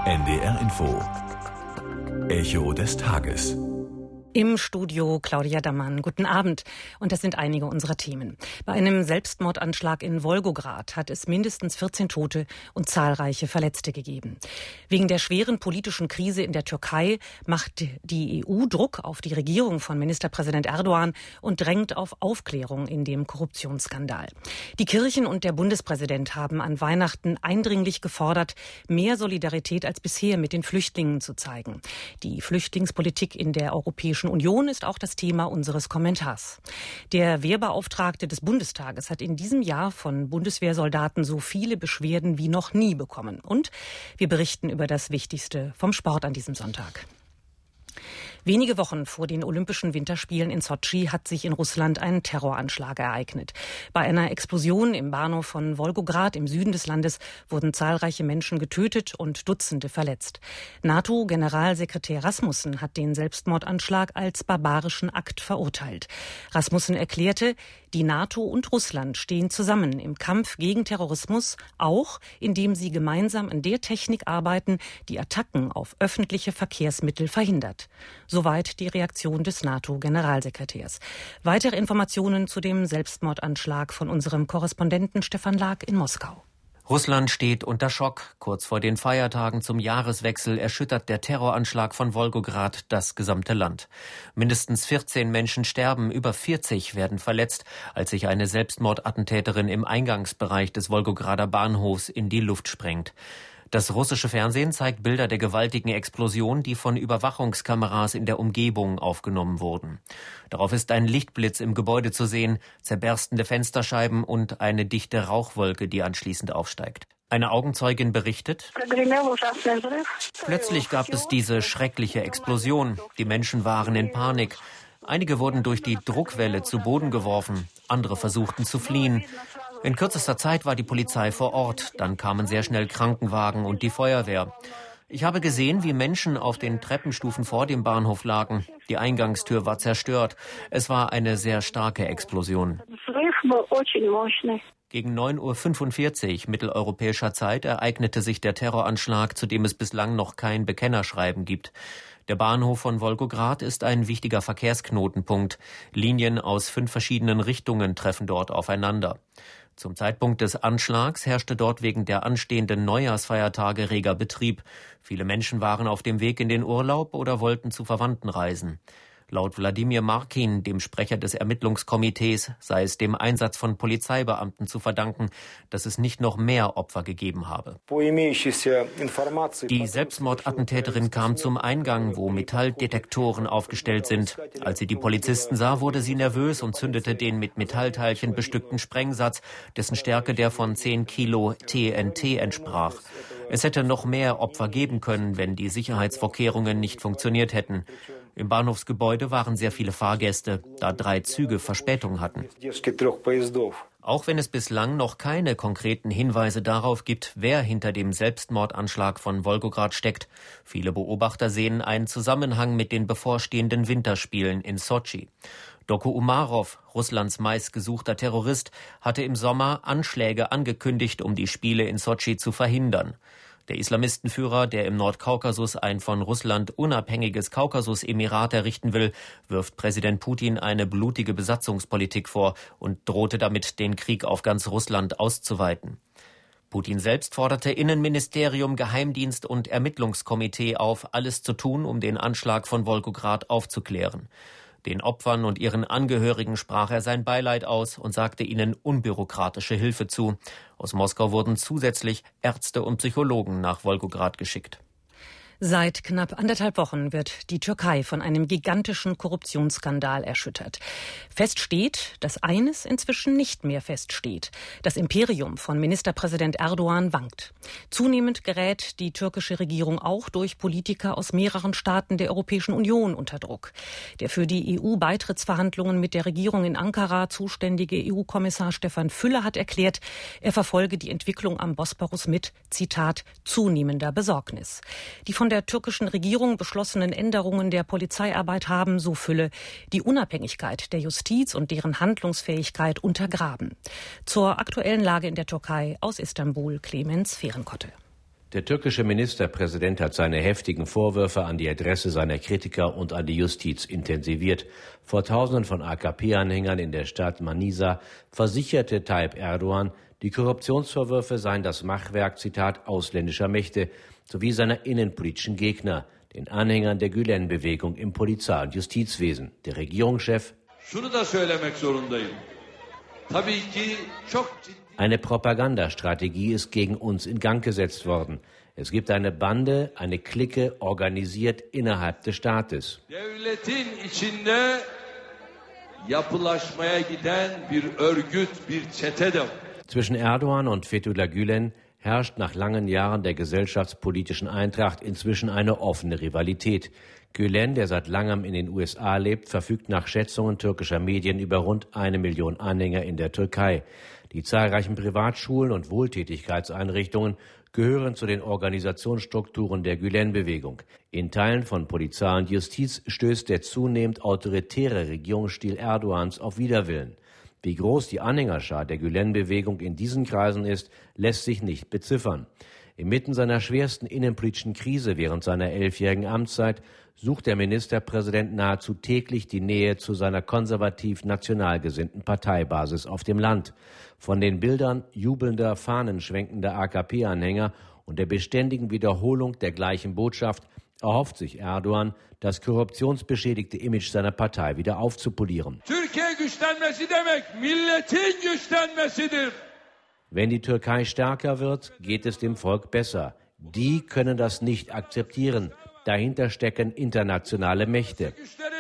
NDR Info. Echo des Tages. Im Studio Claudia Dammann. Guten Abend. Und das sind einige unserer Themen. Bei einem Selbstmordanschlag in Wolgograd hat es mindestens 14 Tote und zahlreiche Verletzte gegeben. Wegen der schweren politischen Krise in der Türkei macht die EU Druck auf die Regierung von Ministerpräsident Erdogan und drängt auf Aufklärung in dem Korruptionsskandal. Die Kirchen und der Bundespräsident haben an Weihnachten eindringlich gefordert, mehr Solidarität als bisher mit den Flüchtlingen zu zeigen. Die Flüchtlingspolitik in der Europäischen Union ist auch das Thema unseres Kommentars. Der Wehrbeauftragte des Bundestages hat in diesem Jahr von Bundeswehrsoldaten so viele Beschwerden wie noch nie bekommen. Und wir berichten über das Wichtigste vom Sport an diesem Sonntag. Wenige Wochen vor den Olympischen Winterspielen in Sotschi hat sich in Russland ein Terroranschlag ereignet. Bei einer Explosion im Bahnhof von Wolgograd im Süden des Landes wurden zahlreiche Menschen getötet und Dutzende verletzt. NATO-Generalsekretär Rasmussen hat den Selbstmordanschlag als barbarischen Akt verurteilt. Rasmussen erklärte, die NATO und Russland stehen zusammen im Kampf gegen Terrorismus, auch indem sie gemeinsam an der Technik arbeiten, die Attacken auf öffentliche Verkehrsmittel verhindert. Soweit die Reaktion des NATO-Generalsekretärs. Weitere Informationen zu dem Selbstmordanschlag von unserem Korrespondenten Stefan Lag in Moskau. Russland steht unter Schock. Kurz vor den Feiertagen zum Jahreswechsel erschüttert der Terroranschlag von Wolgograd das gesamte Land. Mindestens 14 Menschen sterben, über 40 werden verletzt, als sich eine Selbstmordattentäterin im Eingangsbereich des Wolgograder Bahnhofs in die Luft sprengt. Das russische Fernsehen zeigt Bilder der gewaltigen Explosion, die von Überwachungskameras in der Umgebung aufgenommen wurden. Darauf ist ein Lichtblitz im Gebäude zu sehen, zerberstende Fensterscheiben und eine dichte Rauchwolke, die anschließend aufsteigt. Eine Augenzeugin berichtet: Plötzlich gab es diese schreckliche Explosion. Die Menschen waren in Panik. Einige wurden durch die Druckwelle zu Boden geworfen, andere versuchten zu fliehen. In kürzester Zeit war die Polizei vor Ort, dann kamen sehr schnell Krankenwagen und die Feuerwehr. Ich habe gesehen, wie Menschen auf den Treppenstufen vor dem Bahnhof lagen. Die Eingangstür war zerstört. Es war eine sehr starke Explosion. Gegen 9:45 Uhr mitteleuropäischer Zeit ereignete sich der Terroranschlag, zu dem es bislang noch kein Bekennerschreiben gibt. Der Bahnhof von Wolgograd ist ein wichtiger Verkehrsknotenpunkt. Linien aus 5 verschiedenen Richtungen treffen dort aufeinander. Zum Zeitpunkt des Anschlags herrschte dort wegen der anstehenden Neujahrsfeiertage reger Betrieb. Viele Menschen waren auf dem Weg in den Urlaub oder wollten zu Verwandten reisen. Laut Wladimir Markin, dem Sprecher des Ermittlungskomitees, sei es dem Einsatz von Polizeibeamten zu verdanken, dass es nicht noch mehr Opfer gegeben habe. Die Selbstmordattentäterin kam zum Eingang, wo Metalldetektoren aufgestellt sind. Als sie die Polizisten sah, wurde sie nervös und zündete den mit Metallteilchen bestückten Sprengsatz, dessen Stärke der von 10 Kilo TNT entsprach. Es hätte noch mehr Opfer geben können, wenn die Sicherheitsvorkehrungen nicht funktioniert hätten. Im Bahnhofsgebäude waren sehr viele Fahrgäste, da 3 Züge Verspätung hatten. Auch wenn es bislang noch keine konkreten Hinweise darauf gibt, wer hinter dem Selbstmordanschlag von Wolgograd steckt, viele Beobachter sehen einen Zusammenhang mit den bevorstehenden Winterspielen in Sotschi. Doku Umarov, Russlands meistgesuchter Terrorist, hatte im Sommer Anschläge angekündigt, um die Spiele in Sotschi zu verhindern. Der Islamistenführer, der im Nordkaukasus ein von Russland unabhängiges Kaukasus-Emirat errichten will, wirft Präsident Putin eine blutige Besatzungspolitik vor und drohte damit, den Krieg auf ganz Russland auszuweiten. Putin selbst forderte Innenministerium, Geheimdienst und Ermittlungskomitee auf, alles zu tun, um den Anschlag von Wolgograd aufzuklären. Den Opfern und ihren Angehörigen sprach er sein Beileid aus und sagte ihnen unbürokratische Hilfe zu. Aus Moskau wurden zusätzlich Ärzte und Psychologen nach Wolgograd geschickt. Seit knapp 1,5 Wochen wird die Türkei von einem gigantischen Korruptionsskandal erschüttert. Fest steht, dass eines inzwischen nicht mehr feststeht. Das Imperium von Ministerpräsident Erdogan wankt. Zunehmend gerät die türkische Regierung auch durch Politiker aus mehreren Staaten der Europäischen Union unter Druck. Der für die EU-Beitrittsverhandlungen mit der Regierung in Ankara zuständige EU-Kommissar Stefan Fülle hat erklärt, er verfolge die Entwicklung am Bosporus mit, Zitat, zunehmender Besorgnis. Die von der türkischen Regierung beschlossenen Änderungen der Polizeiarbeit haben, so Fülle, die Unabhängigkeit der Justiz und deren Handlungsfähigkeit untergraben. Zur aktuellen Lage in der Türkei aus Istanbul, Clemens Fehrenkotte. Der türkische Ministerpräsident hat seine heftigen Vorwürfe an die Adresse seiner Kritiker und an die Justiz intensiviert. Vor Tausenden von AKP-Anhängern in der Stadt Manisa versicherte Tayyip Erdogan, die Korruptionsvorwürfe seien das Machwerk, Zitat, ausländischer Mächte sowie seiner innenpolitischen Gegner, den Anhängern der Gülen-Bewegung im Polizei- und Justizwesen. Der Regierungschef: Eine Propagandastrategie ist gegen uns in Gang gesetzt worden. Es gibt eine Bande, eine Clique, organisiert innerhalb des Staates. Zwischen Erdogan und Fethullah Gülen herrscht nach langen Jahren der gesellschaftspolitischen Eintracht inzwischen eine offene Rivalität. Gülen, der seit langem in den USA lebt, verfügt nach Schätzungen türkischer Medien über rund 1 Million Anhänger in der Türkei. Die zahlreichen Privatschulen und Wohltätigkeitseinrichtungen gehören zu den Organisationsstrukturen der Gülen-Bewegung. In Teilen von Polizei und Justiz stößt der zunehmend autoritäre Regierungsstil Erdogans auf Widerwillen. Wie groß die Anhängerschar der Gülen-Bewegung in diesen Kreisen ist, lässt sich nicht beziffern. Inmitten seiner schwersten innenpolitischen Krise während seiner 11-jährigen Amtszeit sucht der Ministerpräsident nahezu täglich die Nähe zu seiner konservativ-national gesinnten Parteibasis auf dem Land. Von den Bildern jubelnder, fahnenschwenkender AKP-Anhänger und der beständigen Wiederholung der gleichen Botschaft erhofft sich Erdogan, das korruptionsbeschädigte Image seiner Partei wieder aufzupolieren. Wenn die Türkei stärker wird, geht es dem Volk besser. Die können das nicht akzeptieren. Dahinter stecken internationale Mächte.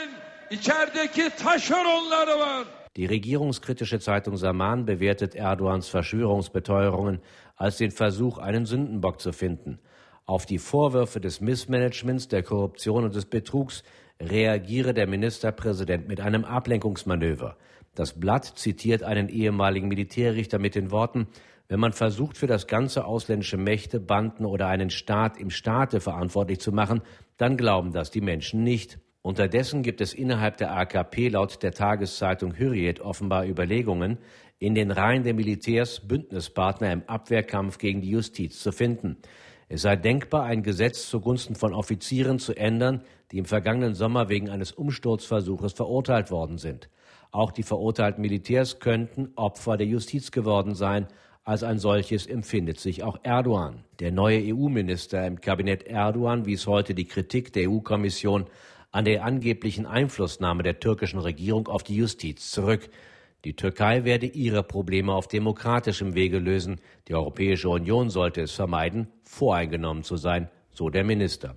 Die regierungskritische Zeitung Zaman bewertet Erdogans Verschwörungsbeteuerungen als den Versuch, einen Sündenbock zu finden. Auf die Vorwürfe des Missmanagements, der Korruption und des Betrugs reagiere der Ministerpräsident mit einem Ablenkungsmanöver. Das Blatt zitiert einen ehemaligen Militärrichter mit den Worten: Wenn man versucht, für das Ganze ausländische Mächte, Banden oder einen Staat im Staate verantwortlich zu machen, dann glauben das die Menschen nicht. Unterdessen gibt es innerhalb der AKP laut der Tageszeitung Hürriyet offenbar Überlegungen, in den Reihen der Militärs Bündnispartner im Abwehrkampf gegen die Justiz zu finden. Es sei denkbar, ein Gesetz zugunsten von Offizieren zu ändern, die im vergangenen Sommer wegen eines Umsturzversuches verurteilt worden sind. Auch die verurteilten Militärs könnten Opfer der Justiz geworden sein. Als ein solches empfindet sich auch Erdogan. Der neue EU-Minister im Kabinett Erdogan wies heute die Kritik der EU-Kommission an der angeblichen Einflussnahme der türkischen Regierung auf die Justiz zurück. Die Türkei werde ihre Probleme auf demokratischem Wege lösen. Die Europäische Union sollte es vermeiden, voreingenommen zu sein, so der Minister.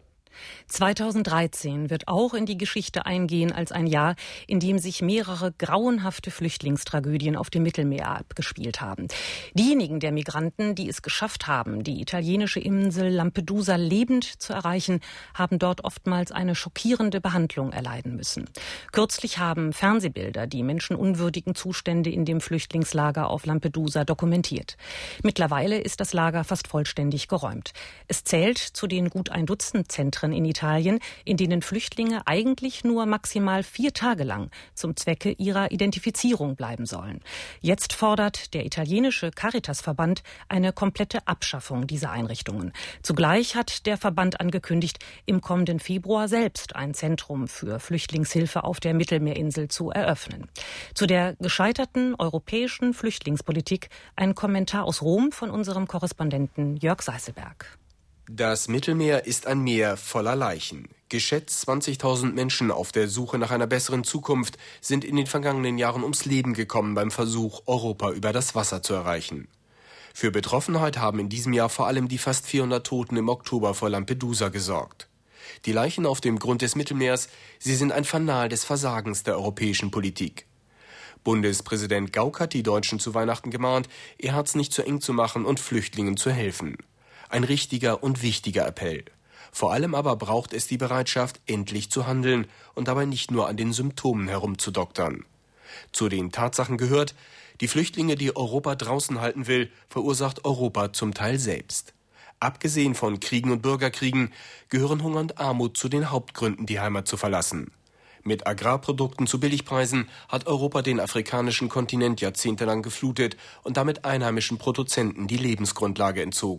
2013 wird auch in die Geschichte eingehen als ein Jahr, in dem sich mehrere grauenhafte Flüchtlingstragödien auf dem Mittelmeer abgespielt haben. Diejenigen der Migranten, die es geschafft haben, die italienische Insel Lampedusa lebend zu erreichen, haben dort oftmals eine schockierende Behandlung erleiden müssen. Kürzlich haben Fernsehbilder die menschenunwürdigen Zustände in dem Flüchtlingslager auf Lampedusa dokumentiert. Mittlerweile ist das Lager fast vollständig geräumt. Es zählt zu den gut ein Dutzend Zentren in Italien, in denen Flüchtlinge eigentlich nur maximal 4 Tage lang zum Zwecke ihrer Identifizierung bleiben sollen. Jetzt fordert der italienische Caritas-Verband eine komplette Abschaffung dieser Einrichtungen. Zugleich hat der Verband angekündigt, im kommenden Februar selbst ein Zentrum für Flüchtlingshilfe auf der Mittelmeerinsel zu eröffnen. Zu der gescheiterten europäischen Flüchtlingspolitik ein Kommentar aus Rom von unserem Korrespondenten Jörg Seißelberg. Das Mittelmeer ist ein Meer voller Leichen. Geschätzt 20.000 Menschen auf der Suche nach einer besseren Zukunft sind in den vergangenen Jahren ums Leben gekommen beim Versuch, Europa über das Wasser zu erreichen. Für Betroffenheit haben in diesem Jahr vor allem die fast 400 Toten im Oktober vor Lampedusa gesorgt. Die Leichen auf dem Grund des Mittelmeers, sie sind ein Fanal des Versagens der europäischen Politik. Bundespräsident Gauck hat die Deutschen zu Weihnachten gemahnt, ihr Herz nicht zu eng zu machen und Flüchtlingen zu helfen. Ein richtiger und wichtiger Appell. Vor allem aber braucht es die Bereitschaft, endlich zu handeln und dabei nicht nur an den Symptomen herumzudoktern. Zu den Tatsachen gehört, die Flüchtlinge, die Europa draußen halten will, verursacht Europa zum Teil selbst. Abgesehen von Kriegen und Bürgerkriegen gehören Hunger und Armut zu den Hauptgründen, die Heimat zu verlassen. Mit Agrarprodukten zu Billigpreisen hat Europa den afrikanischen Kontinent jahrzehntelang geflutet und damit einheimischen Produzenten die Lebensgrundlage entzogen.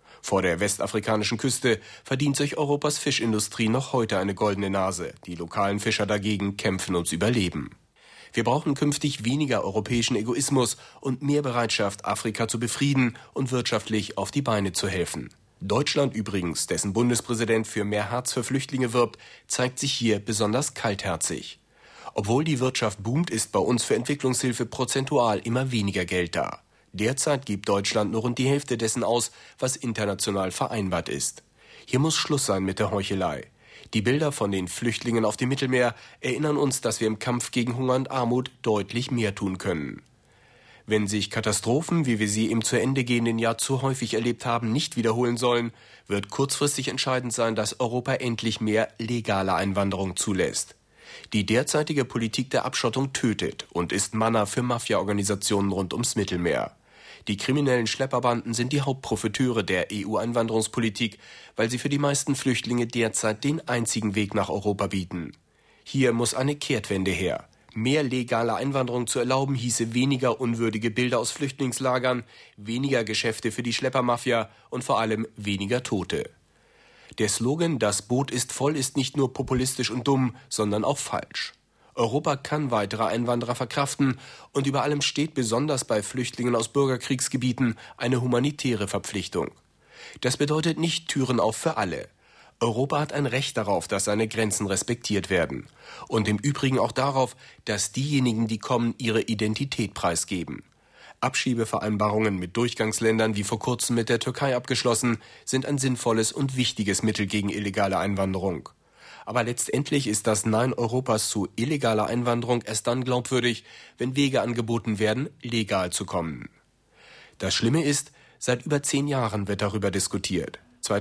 Vor der westafrikanischen Küste verdient sich Europas Fischindustrie noch heute eine goldene Nase. Die lokalen Fischer dagegen kämpfen ums Überleben. Wir brauchen künftig weniger europäischen Egoismus und mehr Bereitschaft, Afrika zu befrieden und wirtschaftlich auf die Beine zu helfen. Deutschland übrigens, dessen Bundespräsident für mehr Herz für Flüchtlinge wirbt, zeigt sich hier besonders kaltherzig. Obwohl die Wirtschaft boomt, ist bei uns für Entwicklungshilfe prozentual immer weniger Geld da. Derzeit gibt Deutschland nur rund die Hälfte dessen aus, was international vereinbart ist. Hier muss Schluss sein mit der Heuchelei. Die Bilder von den Flüchtlingen auf dem Mittelmeer erinnern uns, dass wir im Kampf gegen Hunger und Armut deutlich mehr tun können. Wenn sich Katastrophen, wie wir sie im zu Ende gehenden Jahr zu häufig erlebt haben, nicht wiederholen sollen, wird kurzfristig entscheidend sein, dass Europa endlich mehr legale Einwanderung zulässt. Die derzeitige Politik der Abschottung tötet und ist Manna für Mafia-Organisationen rund ums Mittelmeer. Die kriminellen Schlepperbanden sind die Hauptprofiteure der EU-Einwanderungspolitik, weil sie für die meisten Flüchtlinge derzeit den einzigen Weg nach Europa bieten. Hier muss eine Kehrtwende her. Mehr legale Einwanderung zu erlauben, hieße weniger unwürdige Bilder aus Flüchtlingslagern, weniger Geschäfte für die Schleppermafia und vor allem weniger Tote. Der Slogan „Das Boot ist voll" ist nicht nur populistisch und dumm, sondern auch falsch. Europa kann weitere Einwanderer verkraften und über allem steht besonders bei Flüchtlingen aus Bürgerkriegsgebieten eine humanitäre Verpflichtung. Das bedeutet nicht Türen auf für alle. Europa hat ein Recht darauf, dass seine Grenzen respektiert werden. Und im Übrigen auch darauf, dass diejenigen, die kommen, ihre Identität preisgeben. Abschiebevereinbarungen mit Durchgangsländern, wie vor kurzem mit der Türkei abgeschlossen, sind ein sinnvolles und wichtiges Mittel gegen illegale Einwanderung. Aber letztendlich ist das Nein Europas zu illegaler Einwanderung erst dann glaubwürdig, wenn Wege angeboten werden, legal zu kommen. Das Schlimme ist, seit über 10 Jahren wird darüber diskutiert.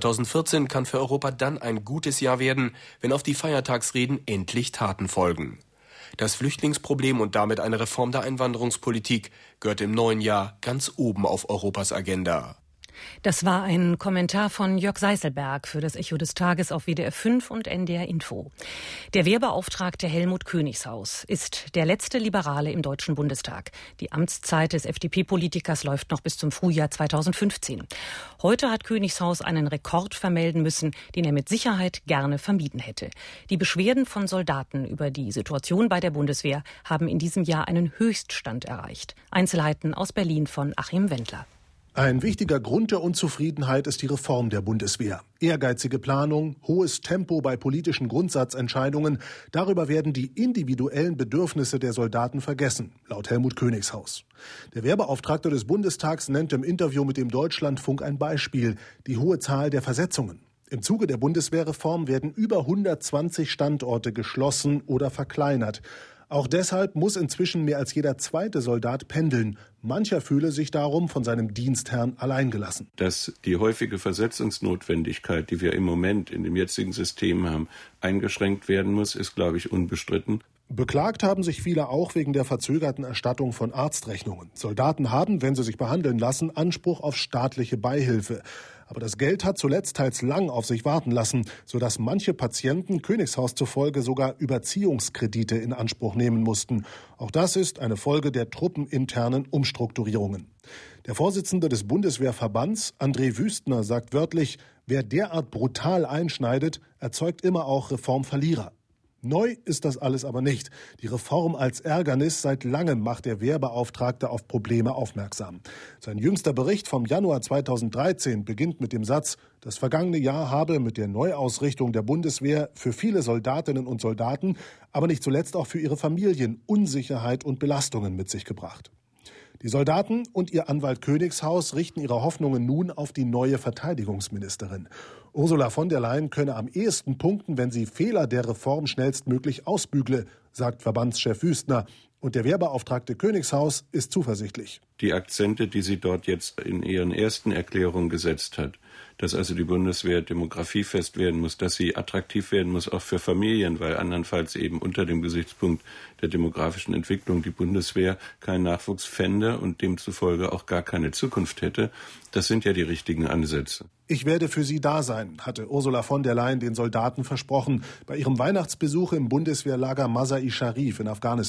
2014 kann für Europa dann ein gutes Jahr werden, wenn auf die Feiertagsreden endlich Taten folgen. Das Flüchtlingsproblem und damit eine Reform der Einwanderungspolitik gehört im neuen Jahr ganz oben auf Europas Agenda. Das war ein Kommentar von Jörg Seiselberg für das Echo des Tages auf WDR 5 und NDR Info. Der Wehrbeauftragte Helmut Königshaus ist der letzte Liberale im Deutschen Bundestag. Die Amtszeit des FDP-Politikers läuft noch bis zum Frühjahr 2015. Heute hat Königshaus einen Rekord vermelden müssen, den er mit Sicherheit gerne vermieden hätte. Die Beschwerden von Soldaten über die Situation bei der Bundeswehr haben in diesem Jahr einen Höchststand erreicht. Einzelheiten aus Berlin von Achim Wendler. Ein wichtiger Grund der Unzufriedenheit ist die Reform der Bundeswehr. Ehrgeizige Planung, hohes Tempo bei politischen Grundsatzentscheidungen, darüber werden die individuellen Bedürfnisse der Soldaten vergessen, laut Helmut Königshaus. Der Wehrbeauftragte des Bundestags nennt im Interview mit dem Deutschlandfunk ein Beispiel, die hohe Zahl der Versetzungen. Im Zuge der Bundeswehrreform werden über 120 Standorte geschlossen oder verkleinert. Auch deshalb muss inzwischen mehr als jeder zweite Soldat pendeln. Mancher fühle sich darum von seinem Dienstherrn alleingelassen. Dass die häufige Versetzungsnotwendigkeit, die wir im Moment in dem jetzigen System haben, eingeschränkt werden muss, ist, glaube ich, unbestritten. Beklagt haben sich viele auch wegen der verzögerten Erstattung von Arztrechnungen. Soldaten haben, wenn sie sich behandeln lassen, Anspruch auf staatliche Beihilfe. Aber das Geld hat zuletzt teils lang auf sich warten lassen, sodass manche Patienten Königshaus zufolge sogar Überziehungskredite in Anspruch nehmen mussten. Auch das ist eine Folge der truppeninternen Umstrukturierungen. Der Vorsitzende des Bundeswehrverbands, André Wüstner, sagt wörtlich, wer derart brutal einschneidet, erzeugt immer auch Reformverlierer. Neu ist das alles aber nicht. Die Reform als Ärgernis, seit langem macht der Wehrbeauftragte auf Probleme aufmerksam. Sein jüngster Bericht vom Januar 2013 beginnt mit dem Satz, das vergangene Jahr habe mit der Neuausrichtung der Bundeswehr für viele Soldatinnen und Soldaten, aber nicht zuletzt auch für ihre Familien Unsicherheit und Belastungen mit sich gebracht. Die Soldaten und ihr Anwalt Königshaus richten ihre Hoffnungen nun auf die neue Verteidigungsministerin. Ursula von der Leyen könne am ehesten punkten, wenn sie Fehler der Reform schnellstmöglich ausbügle, sagt Verbandschef Wüstner. Und der Wehrbeauftragte Königshaus ist zuversichtlich. Die Akzente, die sie dort jetzt in ihren ersten Erklärungen gesetzt hat, dass also die Bundeswehr demografiefest werden muss, dass sie attraktiv werden muss, auch für Familien, weil andernfalls eben unter dem Gesichtspunkt der demografischen Entwicklung die Bundeswehr keinen Nachwuchs fände und demzufolge auch gar keine Zukunft hätte. Das sind ja die richtigen Ansätze. Ich werde für Sie da sein, hatte Ursula von der Leyen den Soldaten versprochen, bei ihrem Weihnachtsbesuch im Bundeswehrlager Masai Sharif in Afghanistan.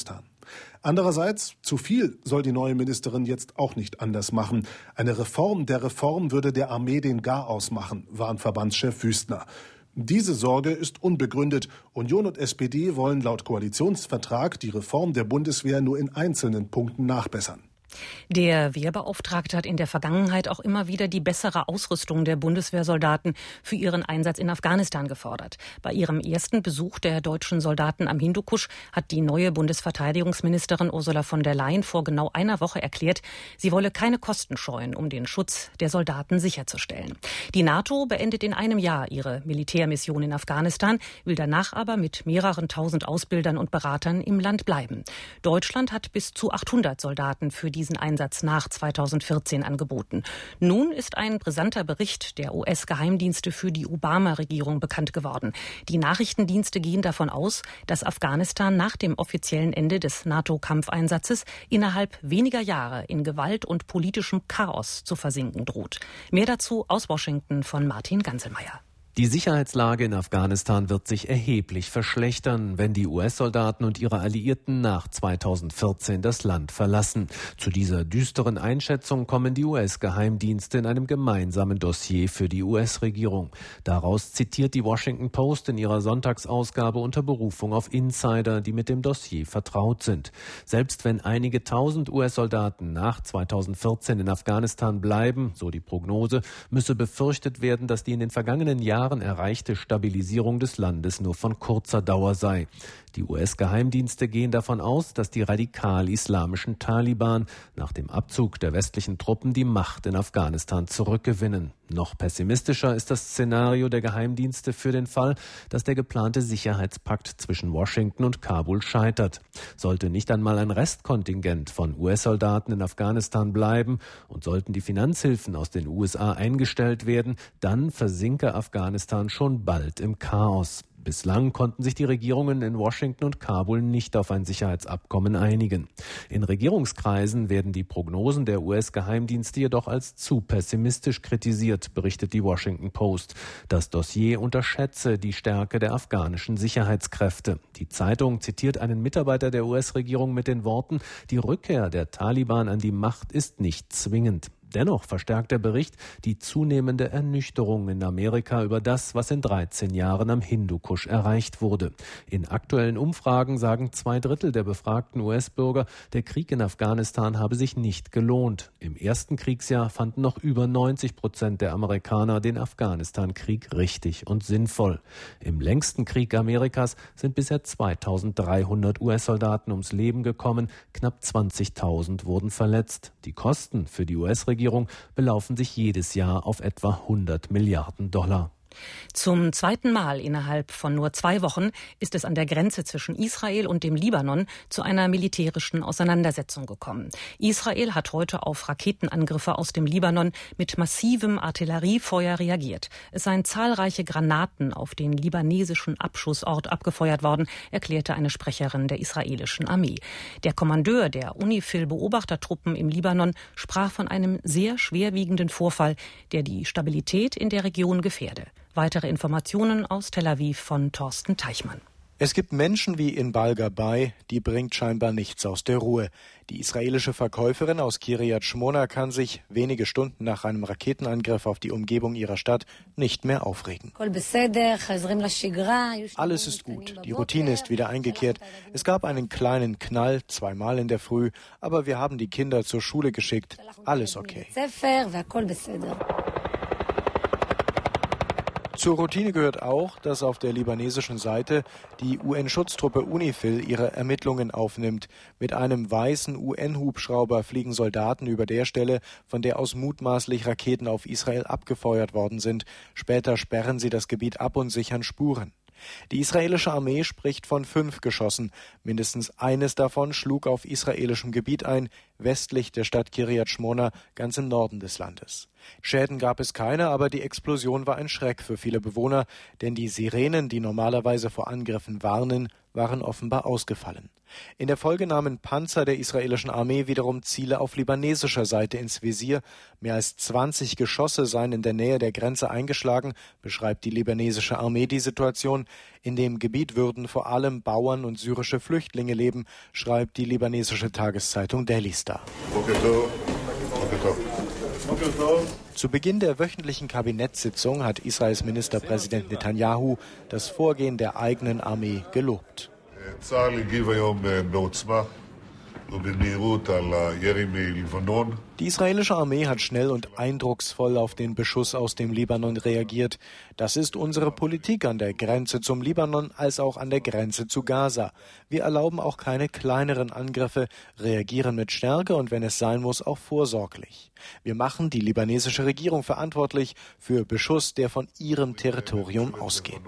Andererseits, zu viel soll die neue Ministerin jetzt auch nicht anders machen. Eine Reform der Reform würde der Armee den Garaus machen, warnt Verbandschef Wüstner. Diese Sorge ist unbegründet. Union und SPD wollen laut Koalitionsvertrag die Reform der Bundeswehr nur in einzelnen Punkten nachbessern. Der Wehrbeauftragte hat in der Vergangenheit auch immer wieder die bessere Ausrüstung der Bundeswehrsoldaten für ihren Einsatz in Afghanistan gefordert. Bei ihrem ersten Besuch der deutschen Soldaten am Hindukusch hat die neue Bundesverteidigungsministerin Ursula von der Leyen vor genau einer Woche erklärt, sie wolle keine Kosten scheuen, um den Schutz der Soldaten sicherzustellen. Die NATO beendet in einem Jahr ihre Militärmission in Afghanistan, will danach aber mit mehreren tausend Ausbildern und Beratern im Land bleiben. Deutschland hat bis zu 800 Soldaten für diesen Einsatz nach 2014 angeboten. Nun ist ein brisanter Bericht der US-Geheimdienste für die Obama-Regierung bekannt geworden. Die Nachrichtendienste gehen davon aus, dass Afghanistan nach dem offiziellen Ende des NATO-Kampfeinsatzes innerhalb weniger Jahre in Gewalt und politischem Chaos zu versinken droht. Mehr dazu aus Washington von Martin Ganselmeier. Die Sicherheitslage in Afghanistan wird sich erheblich verschlechtern, wenn die US-Soldaten und ihre Alliierten nach 2014 das Land verlassen. Zu dieser düsteren Einschätzung kommen die US-Geheimdienste in einem gemeinsamen Dossier für die US-Regierung. Daraus zitiert die Washington Post in ihrer Sonntagsausgabe unter Berufung auf Insider, die mit dem Dossier vertraut sind. Selbst wenn einige tausend US-Soldaten nach 2014 in Afghanistan bleiben, so die Prognose, müsse befürchtet werden, dass die in den vergangenen Jahren erreichte Stabilisierung des Landes nur von kurzer Dauer sei. Die US-Geheimdienste gehen davon aus, dass die radikal-islamischen Taliban nach dem Abzug der westlichen Truppen die Macht in Afghanistan zurückgewinnen. Noch pessimistischer ist das Szenario der Geheimdienste für den Fall, dass der geplante Sicherheitspakt zwischen Washington und Kabul scheitert. Sollte nicht einmal ein Restkontingent von US-Soldaten in Afghanistan bleiben und sollten die Finanzhilfen aus den USA eingestellt werden, dann versinke Afghanistan schon bald im Chaos. Bislang konnten sich die Regierungen in Washington und Kabul nicht auf ein Sicherheitsabkommen einigen. In Regierungskreisen werden die Prognosen der US-Geheimdienste jedoch als zu pessimistisch kritisiert, berichtet die Washington Post. Das Dossier unterschätze die Stärke der afghanischen Sicherheitskräfte. Die Zeitung zitiert einen Mitarbeiter der US-Regierung mit den Worten: Die Rückkehr der Taliban an die Macht ist nicht zwingend. Dennoch verstärkt der Bericht die zunehmende Ernüchterung in Amerika über das, was in 13 Jahren am Hindukusch erreicht wurde. In aktuellen Umfragen sagen 2/3 der befragten US-Bürger, der Krieg in Afghanistan habe sich nicht gelohnt. Im ersten Kriegsjahr fanden noch über 90% der Amerikaner den Afghanistan-Krieg richtig und sinnvoll. Im längsten Krieg Amerikas sind bisher 2300 US-Soldaten ums Leben gekommen, knapp 20.000 wurden verletzt. Die Kosten für die US-Regierung belaufen sich jedes Jahr auf etwa 100 Milliarden $. Zum zweiten Mal innerhalb von nur 2 Wochen ist es an der Grenze zwischen Israel und dem Libanon zu einer militärischen Auseinandersetzung gekommen. Israel hat heute auf Raketenangriffe aus dem Libanon mit massivem Artilleriefeuer reagiert. Es seien zahlreiche Granaten auf den libanesischen Abschussort abgefeuert worden, erklärte eine Sprecherin der israelischen Armee. Der Kommandeur der UNIFIL-Beobachtertruppen im Libanon sprach von einem sehr schwerwiegenden Vorfall, der die Stabilität in der Region gefährde. Weitere Informationen aus Tel Aviv von Thorsten Teichmann. Es gibt Menschen wie Inbal Gabay, die bringt scheinbar nichts aus der Ruhe. Die israelische Verkäuferin aus Kiryat Shmona kann sich wenige Stunden nach einem Raketenangriff auf die Umgebung ihrer Stadt nicht mehr aufregen. Alles ist gut, die Routine ist wieder eingekehrt. Es gab einen kleinen Knall, 2-mal in der Früh, aber wir haben die Kinder zur Schule geschickt. Alles okay. Zur Routine gehört auch, dass auf der libanesischen Seite die UN-Schutztruppe UNIFIL ihre Ermittlungen aufnimmt. Mit einem weißen UN-Hubschrauber fliegen Soldaten über der Stelle, von der aus mutmaßlich Raketen auf Israel abgefeuert worden sind. Später sperren sie das Gebiet ab und sichern Spuren. Die israelische Armee spricht von 5 Geschossen. Mindestens eines davon schlug auf israelischem Gebiet ein, westlich der Stadt Kiryat Shmona, ganz im Norden des Landes. Schäden gab es keine, aber die Explosion war ein Schreck für viele Bewohner, denn die Sirenen, die normalerweise vor Angriffen warnen, waren offenbar ausgefallen. In der Folge nahmen Panzer der israelischen Armee wiederum Ziele auf libanesischer Seite ins Visier. Mehr als 20 Geschosse seien in der Nähe der Grenze eingeschlagen, beschreibt die libanesische Armee die Situation. In dem Gebiet würden vor allem Bauern und syrische Flüchtlinge leben, schreibt die libanesische Tageszeitung Daily Star. Zu Beginn der wöchentlichen Kabinettssitzung hat Israels Ministerpräsident Netanyahu das Vorgehen der eigenen Armee gelobt. Die israelische Armee hat schnell und eindrucksvoll auf den Beschuss aus dem Libanon reagiert. Das ist unsere Politik an der Grenze zum Libanon als auch an der Grenze zu Gaza. Wir erlauben auch keine kleineren Angriffe, reagieren mit Stärke und wenn es sein muss, auch vorsorglich. Wir machen die libanesische Regierung verantwortlich für Beschuss, der von ihrem Territorium ausgeht.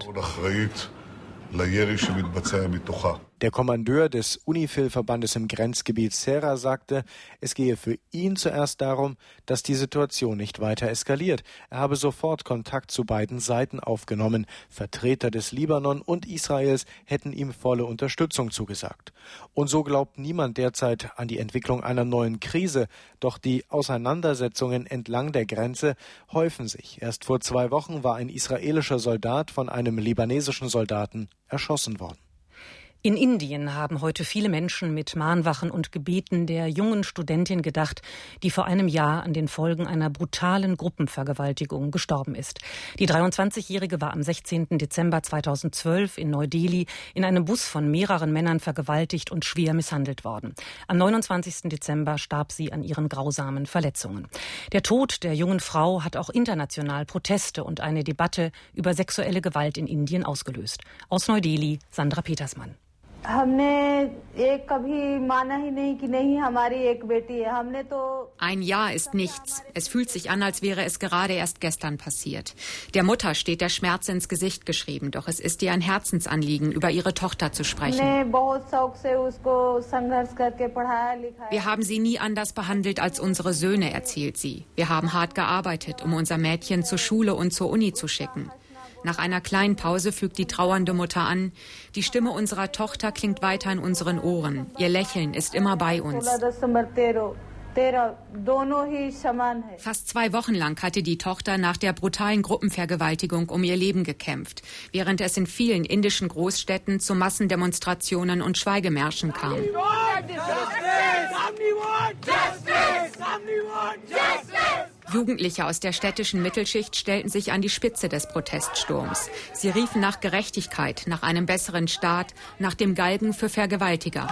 Der Kommandeur des UNIFIL-Verbandes im Grenzgebiet Serra sagte, es gehe für ihn zuerst darum, dass die Situation nicht weiter eskaliert. Er habe sofort Kontakt zu beiden Seiten aufgenommen. Vertreter des Libanon und Israels hätten ihm volle Unterstützung zugesagt. Und so glaubt niemand derzeit an die Entwicklung einer neuen Krise. Doch die Auseinandersetzungen entlang der Grenze häufen sich. Erst vor 2 Wochen war ein israelischer Soldat von einem libanesischen Soldaten erschossen worden. In Indien haben heute viele Menschen mit Mahnwachen und Gebeten der jungen Studentin gedacht, die vor einem Jahr an den Folgen einer brutalen Gruppenvergewaltigung gestorben ist. Die 23-Jährige war am 16. Dezember 2012 in Neu-Delhi in einem Bus von mehreren Männern vergewaltigt und schwer misshandelt worden. Am 29. Dezember starb sie an ihren grausamen Verletzungen. Der Tod der jungen Frau hat auch international Proteste und eine Debatte über sexuelle Gewalt in Indien ausgelöst. Aus Neu-Delhi, Sandra Petersmann. Ein Jahr ist nichts. Es fühlt sich an, als wäre es gerade erst gestern passiert. Der Mutter steht der Schmerz ins Gesicht geschrieben, doch es ist ihr ein Herzensanliegen, über ihre Tochter zu sprechen. Wir haben sie nie anders behandelt als unsere Söhne, erzählt sie. Wir haben hart gearbeitet, um unser Mädchen zur Schule und zur Uni zu schicken. Nach einer kleinen Pause fügt die trauernde Mutter an, die Stimme unserer Tochter klingt weiter in unseren Ohren. Ihr Lächeln ist immer bei uns. Fast 2 Wochen lang hatte die Tochter nach der brutalen Gruppenvergewaltigung um ihr Leben gekämpft, während es in vielen indischen Großstädten zu Massendemonstrationen und Schweigemärschen kam. Jugendliche aus der städtischen Mittelschicht stellten sich an die Spitze des Proteststurms. Sie riefen nach Gerechtigkeit, nach einem besseren Staat, nach dem Galgen für Vergewaltiger.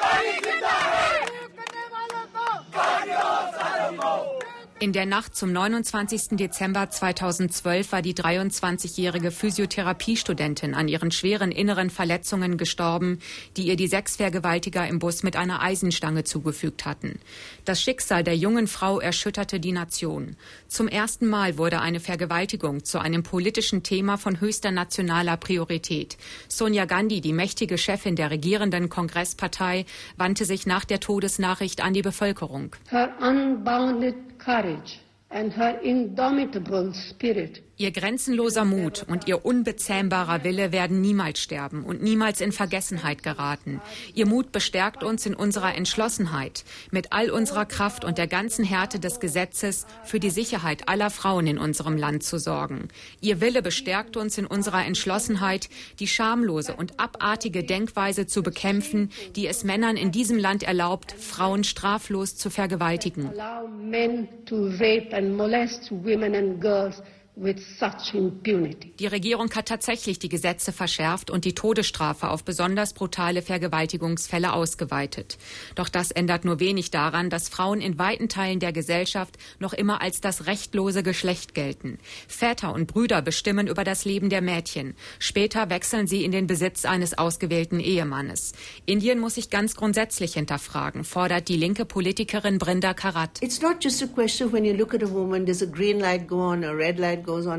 In der Nacht zum 29. Dezember 2012 war die 23-jährige Physiotherapiestudentin an ihren schweren inneren Verletzungen gestorben, die ihr die 6 Vergewaltiger im Bus mit einer Eisenstange zugefügt hatten. Das Schicksal der jungen Frau erschütterte die Nation. Zum ersten Mal wurde eine Vergewaltigung zu einem politischen Thema von höchster nationaler Priorität. Sonia Gandhi, die mächtige Chefin der regierenden Kongresspartei, wandte sich nach der Todesnachricht an die Bevölkerung. Her unbounded courage and her indomitable spirit. Ihr grenzenloser Mut und ihr unbezähmbarer Wille werden niemals sterben und niemals in Vergessenheit geraten. Ihr Mut bestärkt uns in unserer Entschlossenheit, mit all unserer Kraft und der ganzen Härte des Gesetzes für die Sicherheit aller Frauen in unserem Land zu sorgen. Ihr Wille bestärkt uns in unserer Entschlossenheit, die schamlose und abartige Denkweise zu bekämpfen, die es Männern in diesem Land erlaubt, Frauen straflos zu vergewaltigen. Allow men to rape and molest women and girls with such impunity. Die Regierung hat tatsächlich die Gesetze verschärft und die Todesstrafe auf besonders brutale Vergewaltigungsfälle ausgeweitet. Doch das ändert nur wenig daran, dass Frauen in weiten Teilen der Gesellschaft noch immer als das rechtlose Geschlecht gelten. Väter und Brüder bestimmen über das Leben der Mädchen. Später wechseln sie in den Besitz eines ausgewählten Ehemannes. Indien muss sich ganz grundsätzlich hinterfragen, fordert die linke Politikerin Brinda Karat. It's not just a question when you look at a woman, does a green light go on, a red light.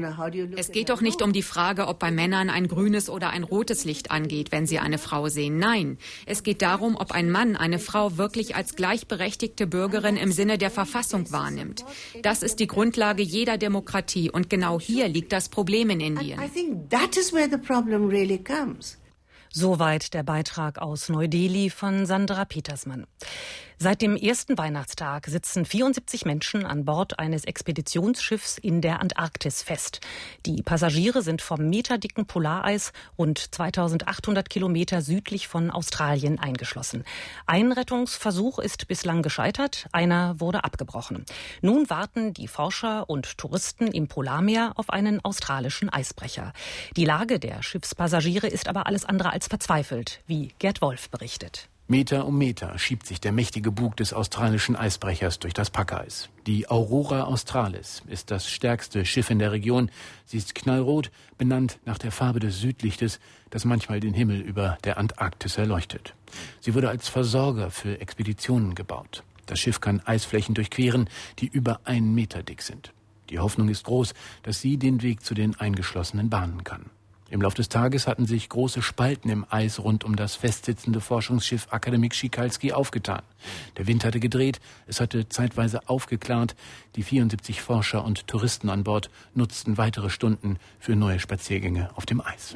Es geht doch nicht um die Frage, ob bei Männern ein grünes oder ein rotes Licht angeht, wenn sie eine Frau sehen. Nein, es geht darum, ob ein Mann eine Frau wirklich als gleichberechtigte Bürgerin im Sinne der Verfassung wahrnimmt. Das ist die Grundlage jeder Demokratie und genau hier liegt das Problem in Indien. I think that is where the problem really comes. Soweit der Beitrag aus Neu-Delhi von Sandra Petersmann. Seit dem ersten Weihnachtstag sitzen 74 Menschen an Bord eines Expeditionsschiffs in der Antarktis fest. Die Passagiere sind vom meterdicken Polareis rund 2800 Kilometer südlich von Australien eingeschlossen. Ein Rettungsversuch ist bislang gescheitert, einer wurde abgebrochen. Nun warten die Forscher und Touristen im Polarmeer auf einen australischen Eisbrecher. Die Lage der Schiffspassagiere ist aber alles andere als verzweifelt, wie Gerd Wolf berichtet. Meter um Meter schiebt sich der mächtige Bug des australischen Eisbrechers durch das Packeis. Die Aurora Australis ist das stärkste Schiff in der Region. Sie ist knallrot, benannt nach der Farbe des Südlichtes, das manchmal den Himmel über der Antarktis erleuchtet. Sie wurde als Versorger für Expeditionen gebaut. Das Schiff kann Eisflächen durchqueren, die über 1 Meter dick sind. Die Hoffnung ist groß, dass sie den Weg zu den Eingeschlossenen bahnen kann. Im Lauf des Tages hatten sich große Spalten im Eis rund um das festsitzende Forschungsschiff Akademik Schikalski aufgetan. Der Wind hatte gedreht, es hatte zeitweise aufgeklärt. Die 74 Forscher und Touristen an Bord nutzten weitere Stunden für neue Spaziergänge auf dem Eis.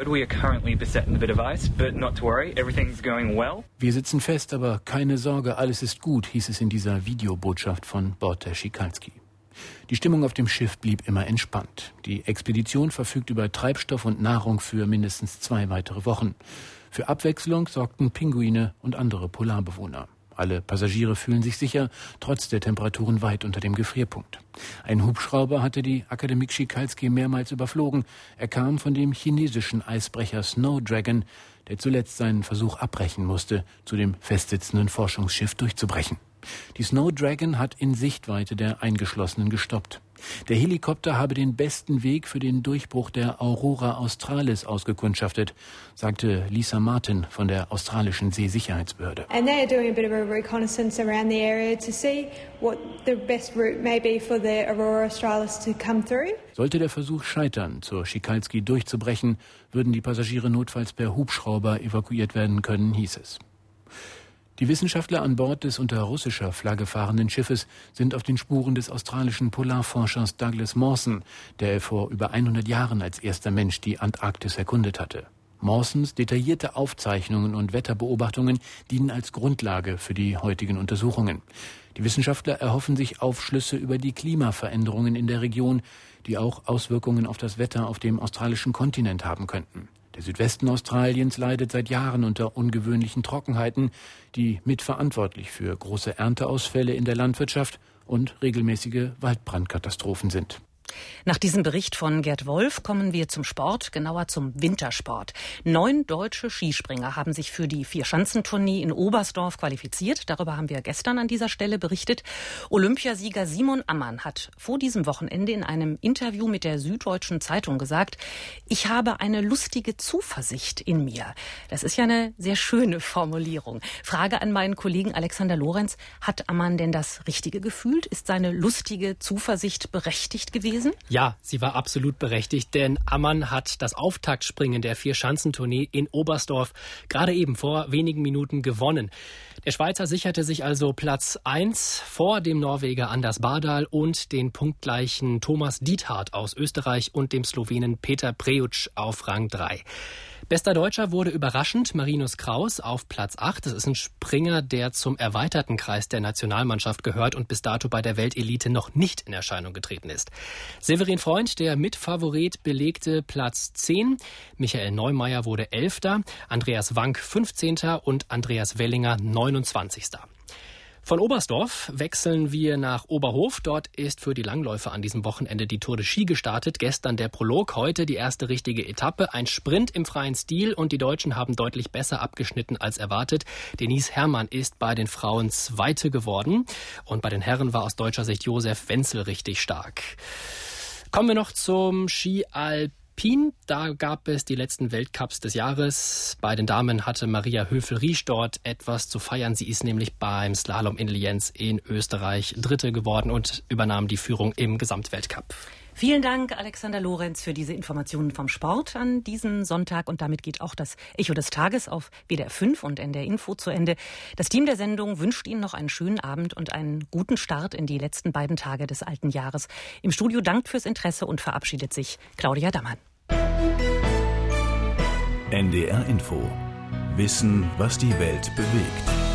Wir sitzen fest, aber keine Sorge, alles ist gut, hieß es in dieser Videobotschaft von Bord der Schikalski. Die Stimmung auf dem Schiff blieb immer entspannt. Die Expedition verfügt über Treibstoff und Nahrung für mindestens 2 weitere Wochen. Für Abwechslung sorgten Pinguine und andere Polarbewohner. Alle Passagiere fühlen sich sicher, trotz der Temperaturen weit unter dem Gefrierpunkt. Ein Hubschrauber hatte die Akademik Schikalski mehrmals überflogen. Er kam von dem chinesischen Eisbrecher Snow Dragon, der zuletzt seinen Versuch abbrechen musste, zu dem festsitzenden Forschungsschiff durchzubrechen. Die Snow Dragon hat in Sichtweite der Eingeschlossenen gestoppt. Der Helikopter habe den besten Weg für den Durchbruch der Aurora Australis ausgekundschaftet, sagte Lisa Martin von der australischen Seesicherheitsbehörde. And they are doing a bit of a reconnaissance around the area to see what the best route may be for the Aurora Australis to come through. Sollte der Versuch scheitern, zur Schikalski durchzubrechen, würden die Passagiere notfalls per Hubschrauber evakuiert werden können, hieß es. Die Wissenschaftler an Bord des unter russischer Flagge fahrenden Schiffes sind auf den Spuren des australischen Polarforschers Douglas Mawson, der vor über 100 Jahren als erster Mensch die Antarktis erkundet hatte. Mawsons detaillierte Aufzeichnungen und Wetterbeobachtungen dienen als Grundlage für die heutigen Untersuchungen. Die Wissenschaftler erhoffen sich Aufschlüsse über die Klimaveränderungen in der Region, die auch Auswirkungen auf das Wetter auf dem australischen Kontinent haben könnten. Der Südwesten Australiens leidet seit Jahren unter ungewöhnlichen Trockenheiten, die mitverantwortlich für große Ernteausfälle in der Landwirtschaft und regelmäßige Waldbrandkatastrophen sind. Nach diesem Bericht von Gerd Wolf kommen wir zum Sport, genauer zum Wintersport. 9 deutsche Skispringer haben sich für die Vierschanzentournee in Oberstdorf qualifiziert. Darüber haben wir gestern an dieser Stelle berichtet. Olympiasieger Simon Ammann hat vor diesem Wochenende in einem Interview mit der Süddeutschen Zeitung gesagt, ich habe eine lustige Zuversicht in mir. Das ist ja eine sehr schöne Formulierung. Frage an meinen Kollegen Alexander Lorenz, hat Ammann denn das Richtige gefühlt? Ist seine lustige Zuversicht berechtigt gewesen? Ja, sie war absolut berechtigt, denn Ammann hat das Auftaktspringen der Vierschanzentournee in Oberstdorf gerade eben vor wenigen Minuten gewonnen. Der Schweizer sicherte sich also Platz 1 vor dem Norweger Anders Bardal und den punktgleichen Thomas Diethardt aus Österreich und dem Slowenen Peter Prejuc auf Rang 3. Bester Deutscher wurde überraschend Marinus Kraus auf Platz 8. Das ist ein Springer, der zum erweiterten Kreis der Nationalmannschaft gehört und bis dato bei der Weltelite noch nicht in Erscheinung getreten ist. Severin Freund, der Mitfavorit, belegte Platz 10. Michael Neumeier wurde 11. Andreas Wank 15. und Andreas Wellinger 29. Von Oberstdorf wechseln wir nach Oberhof. Dort ist für die Langläufer an diesem Wochenende die Tour de Ski gestartet. Gestern der Prolog, heute die erste richtige Etappe. Ein Sprint im freien Stil und die Deutschen haben deutlich besser abgeschnitten als erwartet. Denise Herrmann ist bei den Frauen Zweite geworden. Und bei den Herren war aus deutscher Sicht Josef Wenzel richtig stark. Kommen wir noch zum Ski Alpin. Da gab es die letzten Weltcups des Jahres. Bei den Damen hatte Maria Höfel-Riesch dort etwas zu feiern. Sie ist nämlich beim Slalom in Lienz in Österreich Dritte geworden und übernahm die Führung im Gesamtweltcup. Vielen Dank, Alexander Lorenz, für diese Informationen vom Sport an diesem Sonntag. Und damit geht auch das Echo des Tages auf WDR 5 und NDR Info zu Ende. Das Team der Sendung wünscht Ihnen noch einen schönen Abend und einen guten Start in die letzten beiden Tage des alten Jahres. Im Studio dankt fürs Interesse und verabschiedet sich Claudia Dammann. NDR Info. Wissen, was die Welt bewegt.